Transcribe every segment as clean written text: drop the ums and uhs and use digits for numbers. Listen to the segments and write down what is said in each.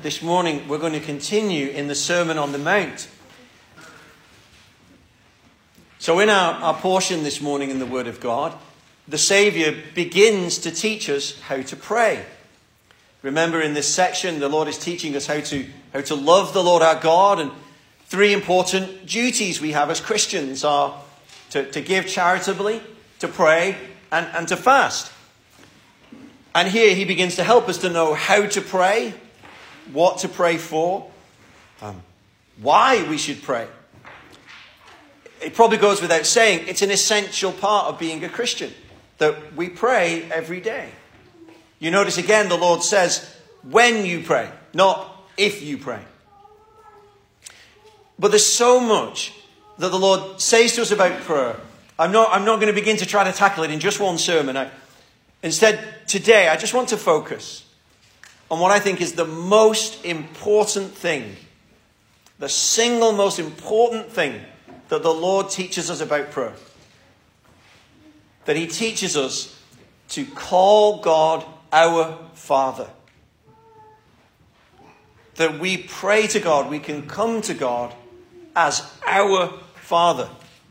this morning we're going to continue in the Sermon on the Mount. So in our portion this morning in the Word of God, the Saviour begins to teach us how to pray. Remember, in this section, the Lord is teaching us how to love the Lord our God, and three important duties we have as Christians are to give charitably, to pray, and to fast. And here he begins to help us to know how to pray, what to pray for, why we should pray. It probably goes without saying, it's an essential part of being a Christian, that we pray every day. You notice again, the Lord says, when you pray, not if you pray. But there's so much that the Lord says to us about prayer. I'm not going to begin to try to tackle it in just one sermon. Instead, today, I just want to focus on what I think is the most important thing, the single most important thing that the Lord teaches us about prayer. That he teaches us to call God our Father. That we pray to God, we can come to God as our Father.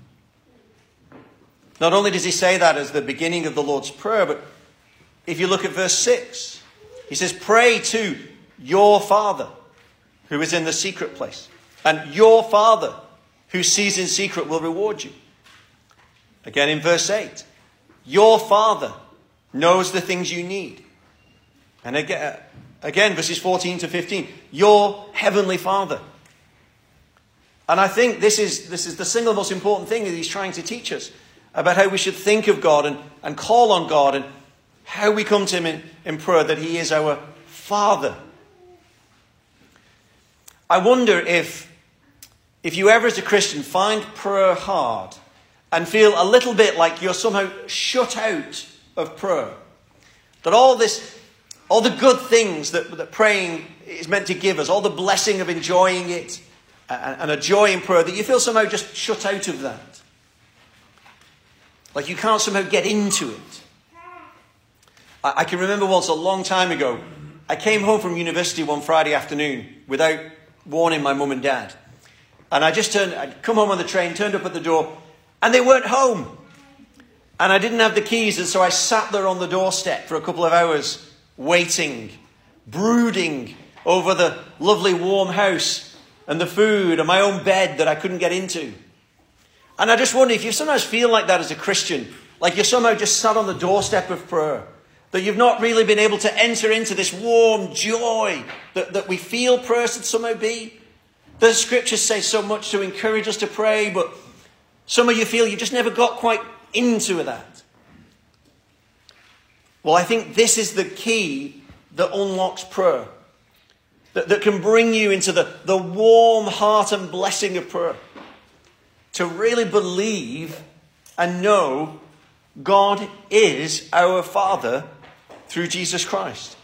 Not only does he say that as the beginning of the Lord's Prayer, but if you look at verse 6, he says, pray to your Father who is in the secret place. And your Father who sees in secret will reward you. Again in verse 8, your Father knows the things you need. And again verses 14 to 15, your heavenly Father. And I think this is the single most important thing that he's trying to teach us about how we should think of God and call on God and how we come to him in prayer, that he is our Father. I wonder if you ever as a Christian find prayer hard and feel a little bit like you're somehow shut out of prayer. That all the good things that praying is meant to give us, all the blessing of enjoying it and a joy in prayer, that you feel somehow just shut out of that. Like you can't somehow get into it. I can remember once a long time ago, I came home from university one Friday afternoon without warning my mum and dad. And I'd come home on the train, turned up at the door, and they weren't home. And I didn't have the keys, and so I sat there on the doorstep for a couple of hours, waiting, brooding over the lovely warm house and the food and my own bed that I couldn't get into. And I just wonder if you sometimes feel like that as a Christian, like you're somehow just sat on the doorstep of prayer, that you've not really been able to enter into this warm joy that we feel prayer should somehow be. The scriptures say so much to encourage us to pray, but some of you feel you just never got quite into that. Well, I think this is the key that unlocks prayer. That can bring you into the warm heart and blessing of prayer. To really believe and know God is our Father through Jesus Christ.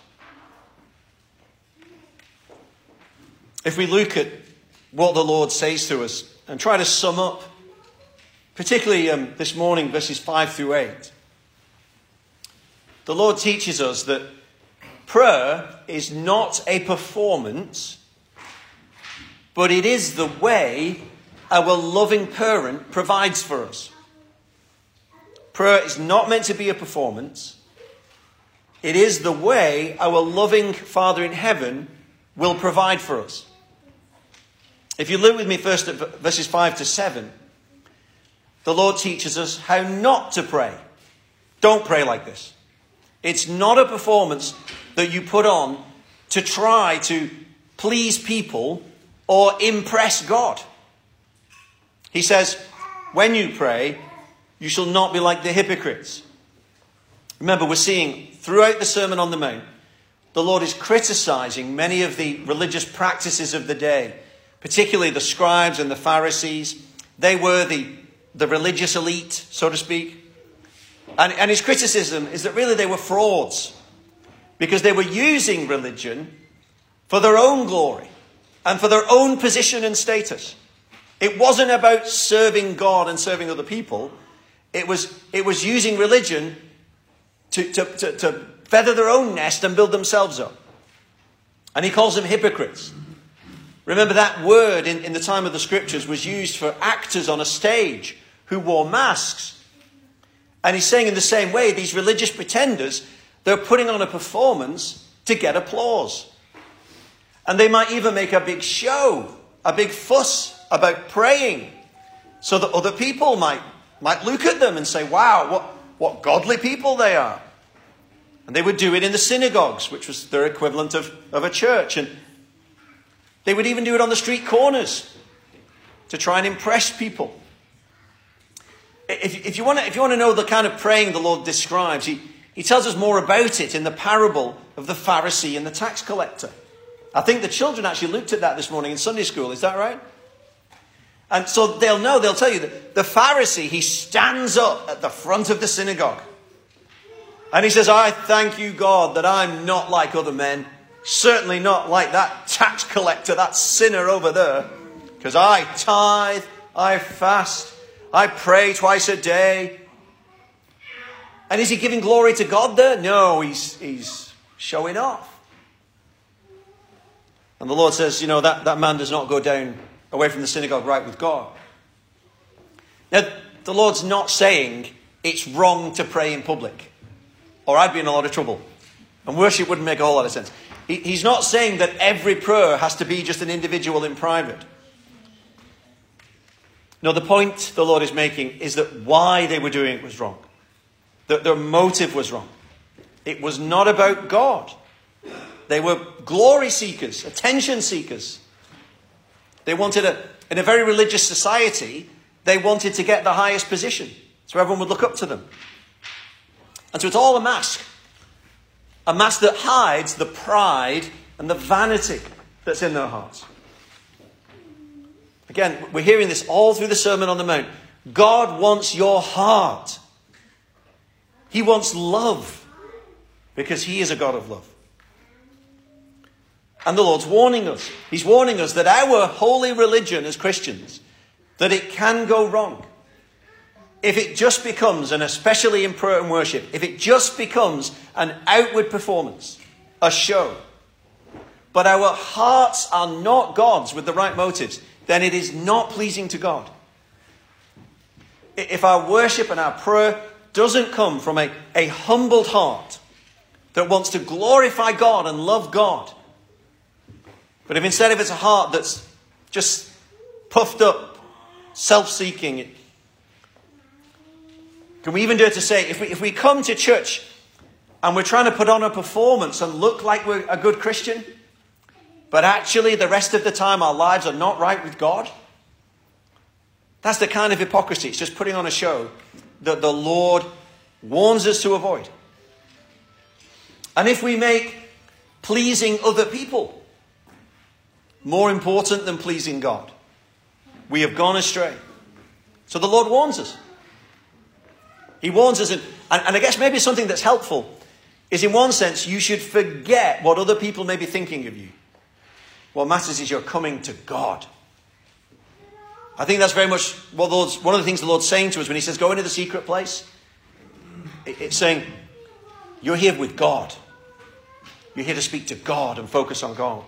If we look at what the Lord says to us and try to sum up, particularly this morning, verses 5 through 8. The Lord teaches us that prayer is not a performance, but it is the way our loving parent provides for us. Prayer is not meant to be a performance. It is the way our loving Father in heaven will provide for us. If you look with me first at verses 5 to 7, the Lord teaches us how not to pray. Don't pray like this. It's not a performance that you put on to try to please people or impress God. He says, when you pray, you shall not be like the hypocrites. Remember, we're seeing throughout the Sermon on the Mount, the Lord is criticizing many of the religious practices of the day, particularly the scribes and the Pharisees. They were the religious elite, so to speak. And his criticism is that really they were frauds because they were using religion for their own glory and for their own position and status. It wasn't about serving God and serving other people. It was using religion to feather their own nest and build themselves up. And he calls them hypocrites. Remember, that word in the time of the scriptures was used for actors on a stage who wore masks. And he's saying in the same way, these religious pretenders, they're putting on a performance to get applause. And they might even make a big show, a big fuss about praying, so that other people might look at them and say, wow, what godly people they are. And they would do it in the synagogues, which was their equivalent of a church. And they would even do it on the street corners to try and impress people. If you want to know the kind of praying the Lord describes, he tells us more about it in the parable of the Pharisee and the tax collector. I think the children actually looked at that this morning in Sunday school. Is that right? And so they'll tell you that the Pharisee, he stands up at the front of the synagogue. And he says, I thank you, God, that I'm not like other men. Certainly not like that tax collector, that sinner over there. Because I tithe, I fast, I pray twice a day. And is he giving glory to God there? No, he's showing off. And the Lord says, that man does not go down away from the synagogue right with God. Now, the Lord's not saying it's wrong to pray in public, or I'd be in a lot of trouble. And worship wouldn't make a whole lot of sense. He's not saying that every prayer has to be just an individual in private. No, the point the Lord is making is that why they were doing it was wrong. That their motive was wrong. It was not about God. They were glory seekers, attention seekers. They wanted in a very religious society, they wanted to get the highest position. So everyone would look up to them. And so it's all a mask. A mask that hides the pride and the vanity that's in their hearts. Again, we're hearing this all through the Sermon on the Mount. God wants your heart. He wants love because he is a God of love. And the Lord's warning us. He's warning us that our holy religion as Christians, that it can go wrong. If it just becomes, and especially in prayer and worship, if it just becomes an outward performance, a show, but our hearts are not God's with the right motives, then it is not pleasing to God. If our worship and our prayer doesn't come from a humbled heart that wants to glorify God and love God, but if instead of it's a heart that's just puffed up, self-seeking, can we even dare to say, if we come to church and we're trying to put on a performance and look like we're a good Christian, but actually the rest of the time our lives are not right with God, that's the kind of hypocrisy. It's just putting on a show that the Lord warns us to avoid. And if we make pleasing other people more important than pleasing God, we have gone astray. So the Lord warns us. He warns us, and I guess maybe something that's helpful is, in one sense, you should forget what other people may be thinking of you. What matters is you're coming to God. I think that's very much what one of the things the Lord's saying to us when he says, go into the secret place. It's saying, you're here with God. You're here to speak to God and focus on God.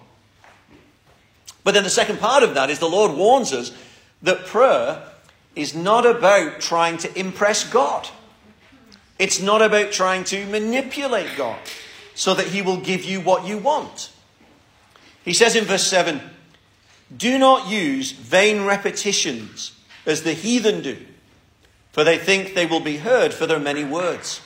But then the second part of that is the Lord warns us that prayer is not about trying to impress God. It's not about trying to manipulate God so that he will give you what you want. He says in verse 7, do not use vain repetitions as the heathen do, for they think they will be heard for their many words.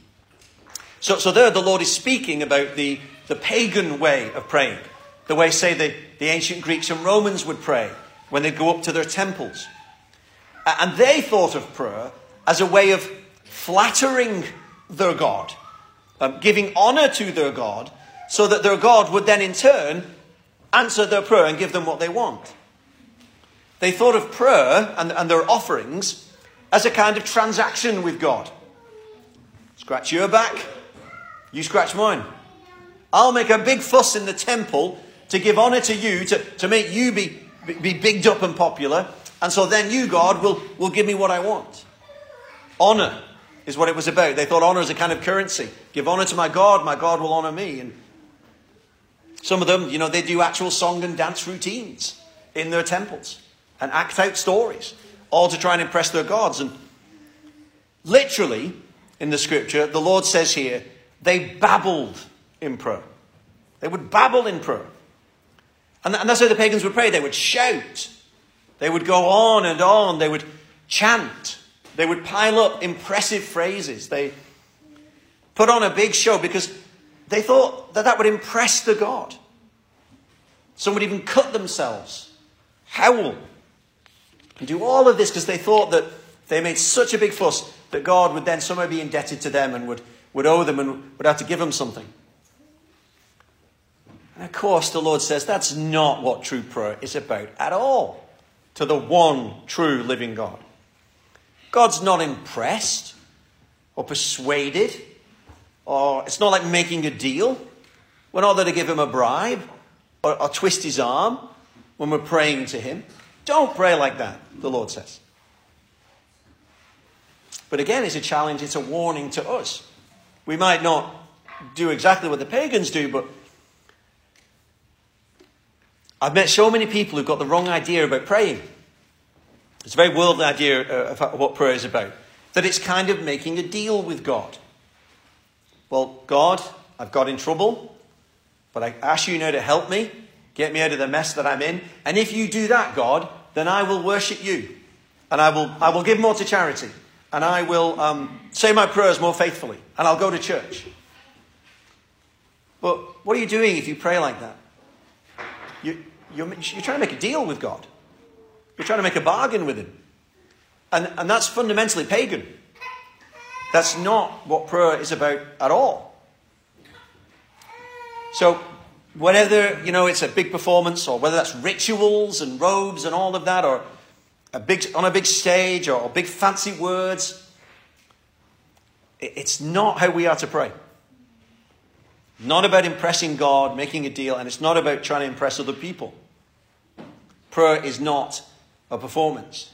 So there the Lord is speaking about the pagan way of praying. The way, say, the ancient Greeks and Romans would pray when they go up to their temples. And they thought of prayer as a way of flattering their God, giving honor to their God, so that their God would then in turn answer their prayer and give them what they want. They thought of prayer and their offerings as a kind of transaction with God. Scratch your back, you scratch mine. I'll make a big fuss in the temple to give honor to you, to make you be bigged up and popular. And so then you, God, will give me what I want. Honor is what it was about. They thought honor is a kind of currency. Give honor to my God will honor me. Some of them, they do actual song and dance routines in their temples and act out stories, all to try and impress their gods. And literally, in the scripture, the Lord says here, they babbled in prayer. They would babble in prayer. And that's how the pagans would pray. They would shout. They would go on and on. They would chant. They would pile up impressive phrases. They put on a big show because they thought that would impress the God. Some would even cut themselves, howl, and do all of this because they thought that they made such a big fuss that God would then somehow be indebted to them and would owe them and would have to give them something. And of course, the Lord says that's not what true prayer is about at all, to the one true living God. God's not impressed or persuaded, or it's not like making a deal. We're not there to give him a bribe or twist his arm when we're praying to him. Don't pray like that, the Lord says. But again, it's a challenge, it's a warning to us. We might not do exactly what the pagans do, but I've met so many people who've got the wrong idea about praying. It's a very worldly idea of what prayer is about. That it's kind of making a deal with God. Well, God, I've got in trouble, but I ask you now to help me, get me out of the mess that I'm in. And if you do that, God, then I will worship you. And I will give more to charity. And I will say my prayers more faithfully. And I'll go to church. But what are you doing if you pray like that? You're trying to make a deal with God. You're trying to make a bargain with him. And that's fundamentally pagan. That's not what prayer is about at all. So whether, it's a big performance, or whether that's rituals and robes and all of that, or on a big stage, or big fancy words, it's not how we are to pray. Not about impressing God, making a deal, and it's not about trying to impress other people. Prayer is not a performance.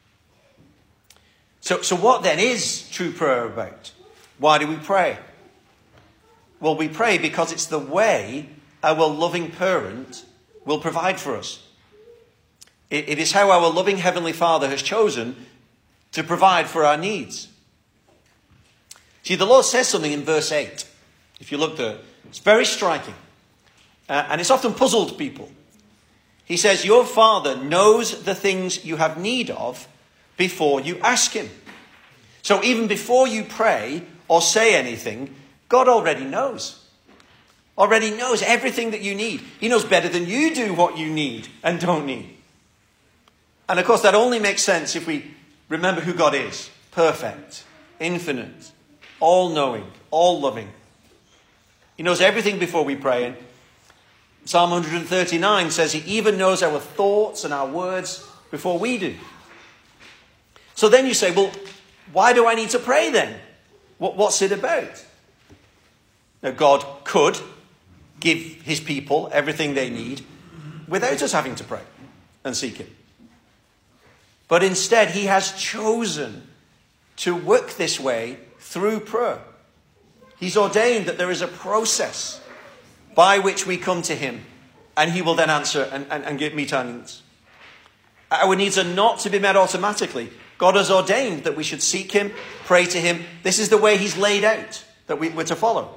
So what then is true prayer about? Why do we pray? Well, we pray because it's the way our loving parent will provide for us. It is how our loving Heavenly Father has chosen to provide for our needs. See, the Lord says something in verse 8. If you look there, it's very striking. And it's often puzzled people. He says, your Father knows the things you have need of before you ask him. So even before you pray or say anything, God already knows. Already knows everything that you need. He knows better than you do what you need and don't need. And of course, that only makes sense if we remember who God is. Perfect, infinite, all-knowing, all-loving. He knows everything before we pray. And Psalm 139 says he even knows our thoughts and our words before we do. So then you say, well, why do I need to pray then? What's it about? Now, God could give his people everything they need without us having to pray and seek him. But instead, he has chosen to work this way through prayer. He's ordained that there is a process by which we come to him, and he will then answer and meet our needs. Our needs are not to be met automatically. God has ordained that we should seek him, pray to him. This is the way he's laid out that we're to follow.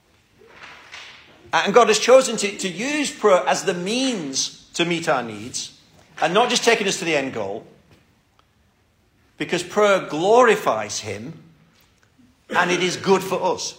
And God has chosen to use prayer as the means to meet our needs, and not just taking us to the end goal, because prayer glorifies him, and it is good for us.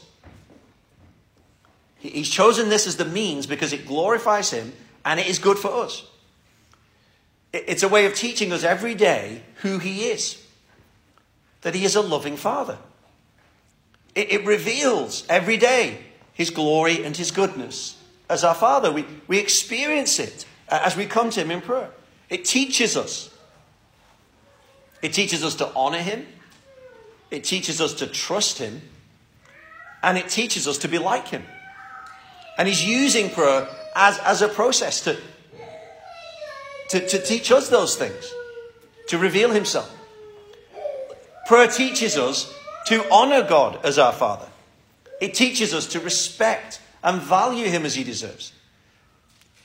He's chosen this as the means because it glorifies him, and it is good for us. It's a way of teaching us every day who he is. That he is a loving Father. It reveals every day his glory and his goodness. As our Father, we experience it as we come to him in prayer. It teaches us. It teaches us to honor him. It teaches us to trust him. And it teaches us to be like him. And he's using prayer as a process to teach us those things, to reveal himself. Prayer teaches us to honor God as our Father. It teaches us to respect and value him as he deserves.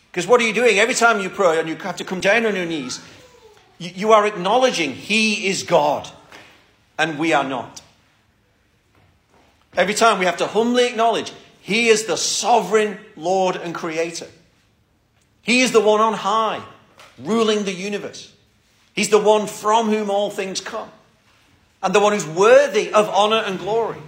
Because what are you doing? Every time you pray and you have to come down on your knees, you are acknowledging he is God and we are not. Every time we have to humbly acknowledge he is the sovereign Lord and Creator. He is the one on high, ruling the universe. He's the one from whom all things come. And the one who's worthy of honor and glory.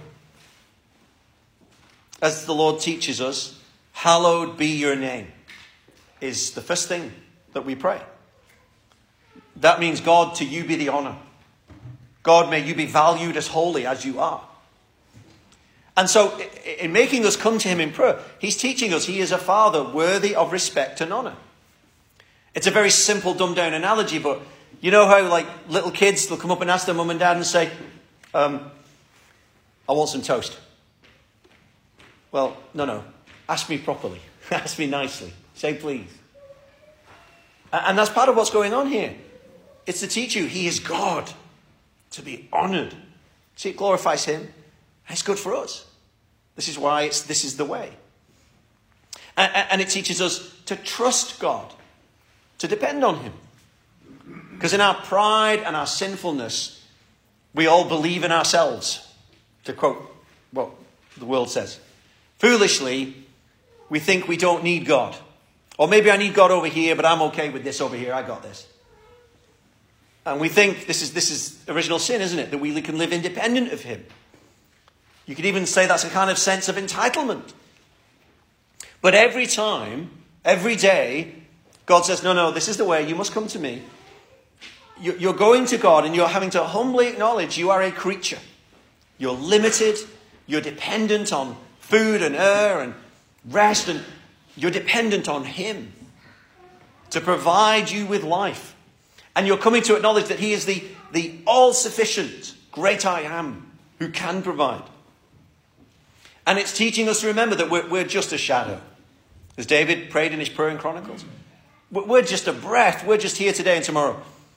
As the Lord teaches us, hallowed be your name, is the first thing that we pray. That means, God, to you be the honor. God, may you be valued as holy as you are. And so, in making us come to him in prayer, he's teaching us he is a father worthy of respect and honor. It's a very simple, dumbed-down analogy, but you know how, like, little kids, they'll come up and ask their mum and dad and say, I want some toast. Well, no. Ask me properly. Ask me nicely. Say please. And that's part of what's going on here. It's to teach you he is God, to be honored. See, it glorifies him. It's good for us. This is why this is the way. And it teaches us to trust God, to depend on him. Because in our pride and our sinfulness, we all believe in ourselves, to quote what the world says. Foolishly, we think we don't need God. Or maybe I need God over here, but I'm okay with this over here. I got this. And we think this is original sin, isn't it? That we can live independent of him. You could even say that's a kind of sense of entitlement. But every time, every day, God says, no, this is the way. You must come to me. You're going to God and you're having to humbly acknowledge you are a creature. You're limited. You're dependent on food and air and rest. And you're dependent on him to provide you with life. And you're coming to acknowledge that he is the all-sufficient great I am who can provide. And it's teaching us to remember that we're just a shadow. As David prayed in his prayer in Chronicles. We're just a breath. We're just here today and tomorrow.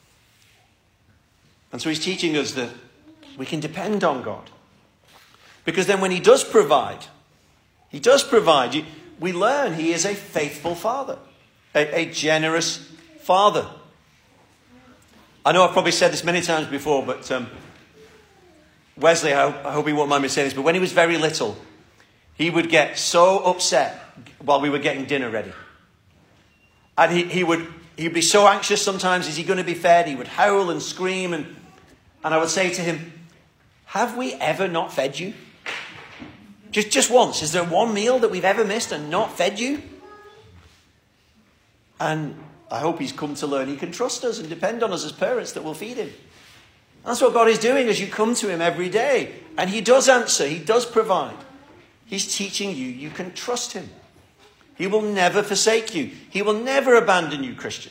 And so he's teaching us that we can depend on God. Because then when he does provide, we learn he is a faithful father. A generous father. I know I've probably said this many times before, but Wesley, I hope he won't mind me saying this, but when he was very little, he would get so upset while we were getting dinner ready. And he'd be so anxious sometimes, is he going to be fed? He would howl and scream, and I would say to him, have we ever not fed you? Just once. Is there one meal that we've ever missed and not fed you? And I hope he's come to learn he can trust us and depend on us as parents that will feed him. That's what God is doing as you come to him every day. And he does answer. He does provide. He's teaching you can trust him. He will never forsake you. He will never abandon you, Christian.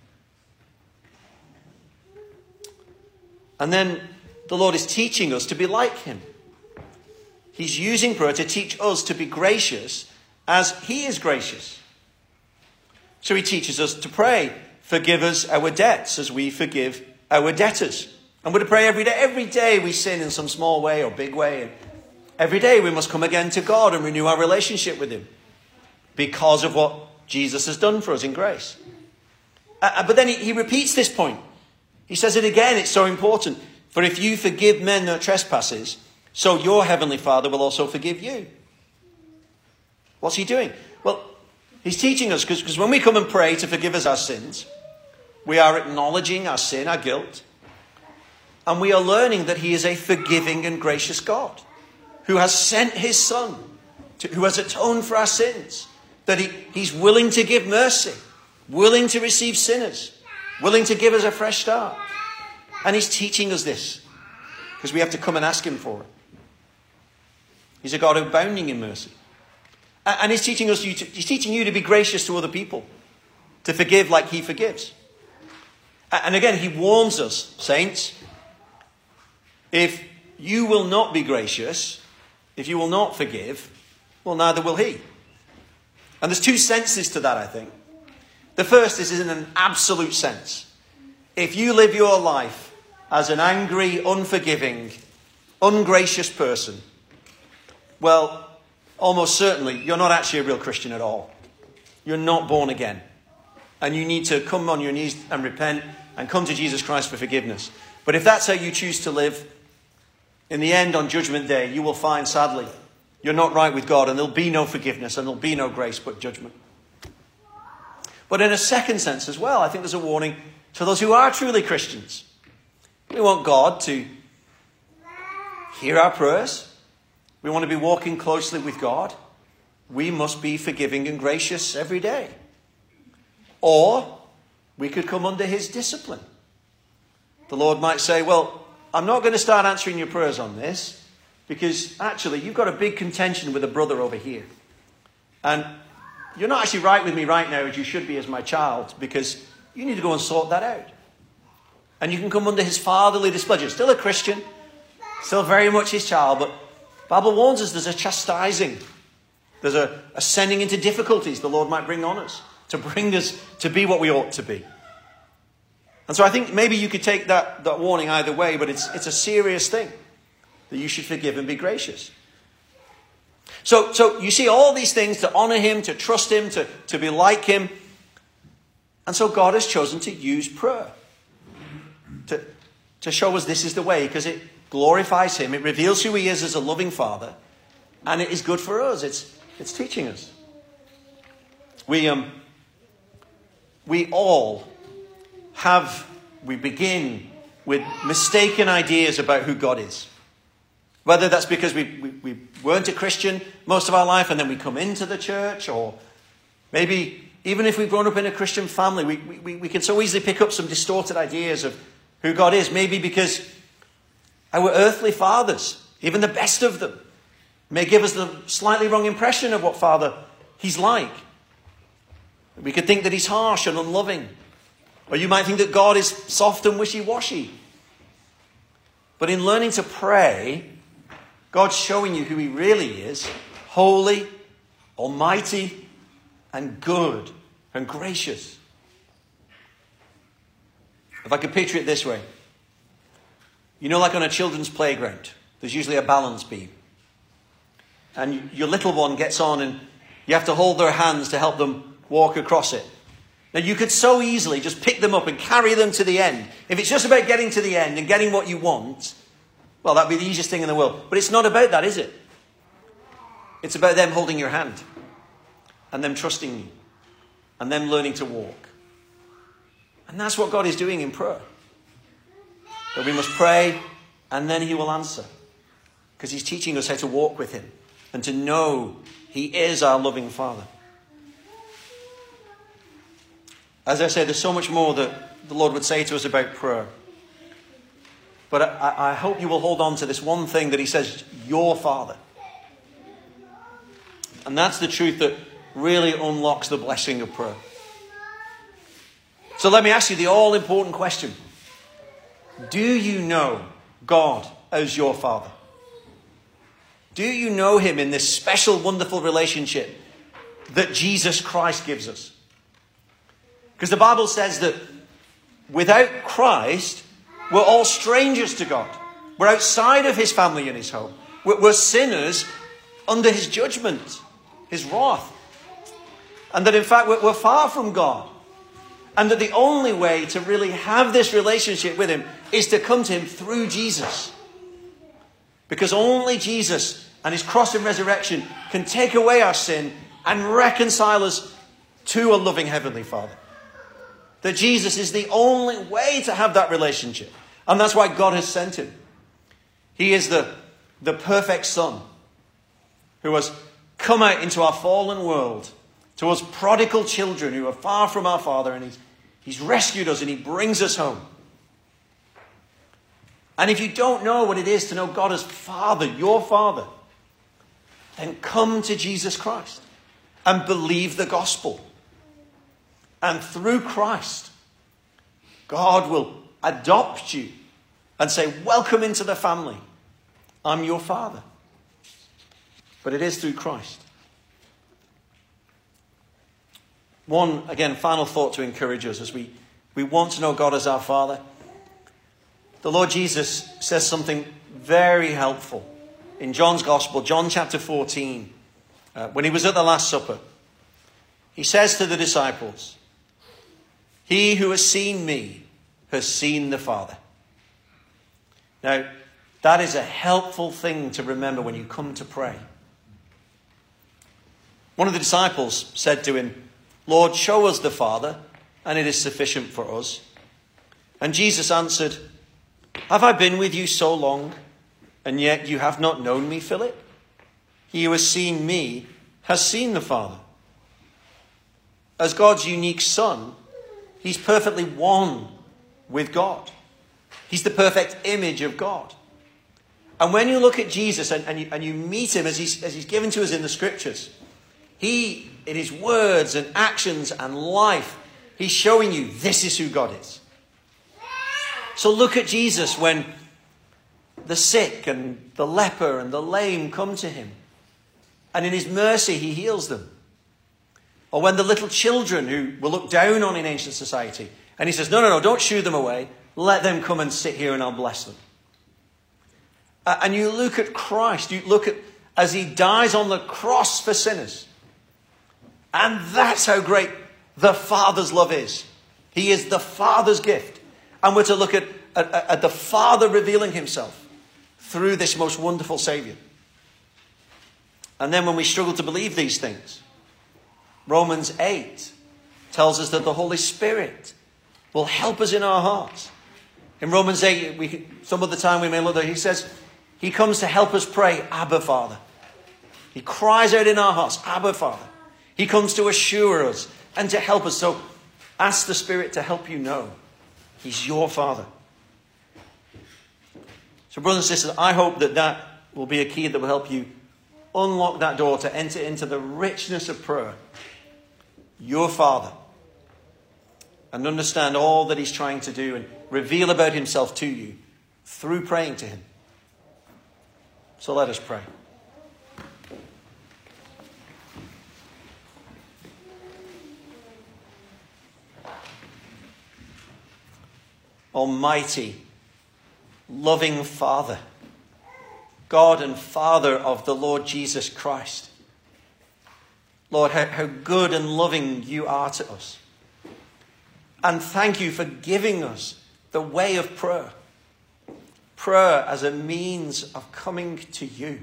And then the Lord is teaching us to be like him. He's using prayer to teach us to be gracious as he is gracious. So he teaches us to pray, forgive us our debts as we forgive our debtors. And we're to pray every day. Every day we sin in some small way or big way. And every day we must come again to God and renew our relationship with him because of what Jesus has done for us in grace. But then he repeats this point. He says it again. It's so important. For if you forgive men their trespasses, so your heavenly Father will also forgive you. What's he doing? Well, he's teaching us because when we come and pray to forgive us our sins, we are acknowledging our sin, our guilt. And we are learning that he is a forgiving and gracious God who has sent his Son, who has atoned for our sins. That he's willing to give mercy, willing to receive sinners, willing to give us a fresh start. And he's teaching us this because we have to come and ask him for it. He's a God abounding in mercy. And he's teaching you to be gracious to other people, to forgive like he forgives. And again, he warns us, saints, if you will not be gracious, if you will not forgive, well, neither will he. And there's two senses to that, I think. The first is in an absolute sense. If you live your life as an angry, unforgiving, ungracious person, well, almost certainly you're not actually a real Christian at all. you're not born again. And you need to come on your knees and repent and come to Jesus Christ for forgiveness. But if that's how you choose to live, in the end, on Judgment Day, you will find, sadly, you're not right with God, and there'll be no forgiveness, and there'll be no grace, but judgment. But in a second sense as well, I think there's a warning to those who are truly Christians. We want God to hear our prayers. We want to be walking closely with God. We must be forgiving and gracious every day. Or we could come under his discipline. The Lord might say, well, I'm not going to start answering your prayers on this, because actually you've got a big contention with a brother over here. And you're not actually right with me right now as you should be as my child, because you need to go and sort that out. And you can come under his fatherly displeasure. Still a Christian, still very much his child, but the Bible warns us there's a chastising. There's a sending into difficulties the Lord might bring on us to bring us to be what we ought to be. And so I think maybe you could take that warning either way, but it's a serious thing that you should forgive and be gracious. So you see all these things to honor him, to trust him, to be like him. And so God has chosen to use prayer to show us this is the way, because it glorifies him. It reveals who he is as a loving father. And it is good for us. It's teaching us. We begin with mistaken ideas about who God is. Whether that's because we weren't a Christian most of our life and then we come into the church, or maybe even if we've grown up in a Christian family, we can so easily pick up some distorted ideas of who God is. Maybe because our earthly fathers, even the best of them, may give us the slightly wrong impression of what Father he's like. We could think that he's harsh and unloving. Or you might think that God is soft and wishy-washy. But in learning to pray, God's showing you who he really is: holy, almighty, and good, and gracious. If I could picture it this way. You know, like on a children's playground, there's usually a balance beam. And your little one gets on and you have to hold their hands to help them walk across it. Now, you could so easily just pick them up and carry them to the end. If it's just about getting to the end and getting what you want, well, that'd be the easiest thing in the world. But it's not about that, is it? It's about them holding your hand and them trusting you and them learning to walk. And that's what God is doing in prayer. That we must pray and then he will answer. Because he's teaching us how to walk with him and to know he is our loving Father. As I say, there's so much more that the Lord would say to us about prayer. But I hope you will hold on to this one thing that he says, your Father. And that's the truth that really unlocks the blessing of prayer. So let me ask you the all-important question. Do you know God as your Father? Do you know him in this special, wonderful relationship that Jesus Christ gives us? Because the Bible says that without Christ, we're all strangers to God. We're outside of his family and his home. We're sinners under his judgment, his wrath. And that in fact we're far from God. And that the only way to really have this relationship with him is to come to him through Jesus. Because only Jesus and his cross and resurrection can take away our sin and reconcile us to a loving heavenly Father. That Jesus is the only way to have that relationship. And that's why God has sent him. He is the perfect Son who has come out into our fallen world, to us prodigal children who are far from our Father, and he's rescued us and he brings us home. And if you don't know what it is to know God as Father, your Father, then come to Jesus Christ and believe the gospel. And through Christ, God will adopt you and say, welcome into the family. I'm your Father. But it is through Christ. One, again, final thought to encourage us as we want to know God as our Father. The Lord Jesus says something very helpful in John's Gospel, John chapter 14, when he was at the Last Supper. He says to the disciples, "He who has seen me has seen the Father." Now, that is a helpful thing to remember when you come to pray. One of the disciples said to him, "Lord, show us the Father, and it is sufficient for us." And Jesus answered, "Have I been with you so long, and yet you have not known me, Philip? He who has seen me has seen the Father." As God's unique Son, he's perfectly one with God. He's the perfect image of God. And when you look at Jesus and you meet him as he's given to us in the Scriptures, he, in his words and actions and life, he's showing you this is who God is. So look at Jesus when the sick and the leper and the lame come to him. And in his mercy, he heals them. Or when the little children who were looked down on in ancient society, and he says, no, don't shoo them away. Let them come and sit here and I'll bless them. And you look at Christ, you look at as he dies on the cross for sinners. And that's how great the Father's love is. He is the Father's gift. And we're to look at the Father revealing himself through this most wonderful Saviour. And then when we struggle to believe these things, Romans 8 tells us that the Holy Spirit will help us in our hearts. In Romans 8, some of the time we may look there, he says, he comes to help us pray, Abba, Father. He cries out in our hearts, Abba, Father. He comes to assure us and to help us. So ask the Spirit to help you know he's your Father. So brothers and sisters, I hope that will be a key that will help you unlock that door to enter into the richness of prayer. Your Father. And understand all that he's trying to do and reveal about himself to you through praying to him. So let us pray. Almighty, loving Father, God and Father of the Lord Jesus Christ. Lord, how good and loving you are to us. And thank you for giving us the way of prayer. Prayer as a means of coming to you.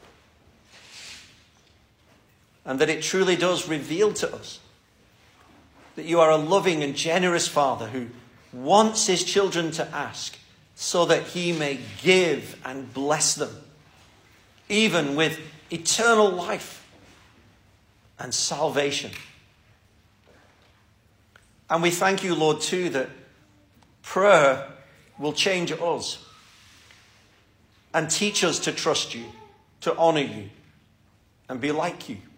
And that it truly does reveal to us that you are a loving and generous Father who wants his children to ask so that he may give and bless them, even with eternal life and salvation. And we thank you, Lord, too, that prayer will change us and teach us to trust you, to honor you, and be like you.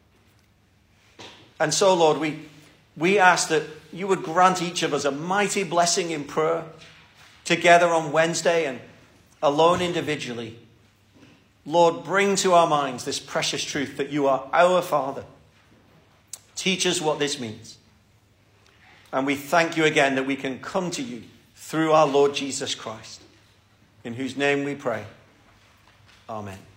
And so, Lord, we ask that you would grant each of us a mighty blessing in prayer, together on Wednesday and alone individually. Lord, bring to our minds this precious truth that you are our Father. Teach us what this means. And we thank you again that we can come to you through our Lord Jesus Christ, in whose name we pray. Amen.